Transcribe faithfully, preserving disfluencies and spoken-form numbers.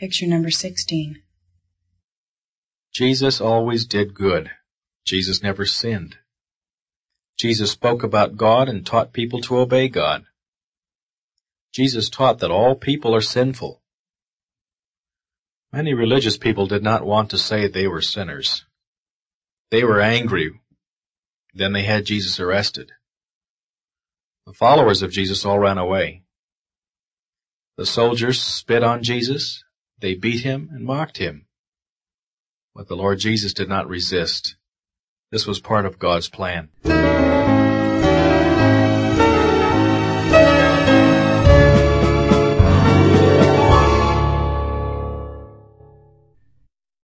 Picture number sixteen. Jesus always did good. Jesus never sinned. Jesus spoke about God and taught people to obey God. Jesus taught that all people are sinful. Many religious people did not want to say they were sinners. They were angry. Then they had Jesus arrested. The followers of Jesus all ran away. The soldiers spit on Jesus. They beat him and mocked him. But the Lord Jesus did not resist. This was part of God's plan.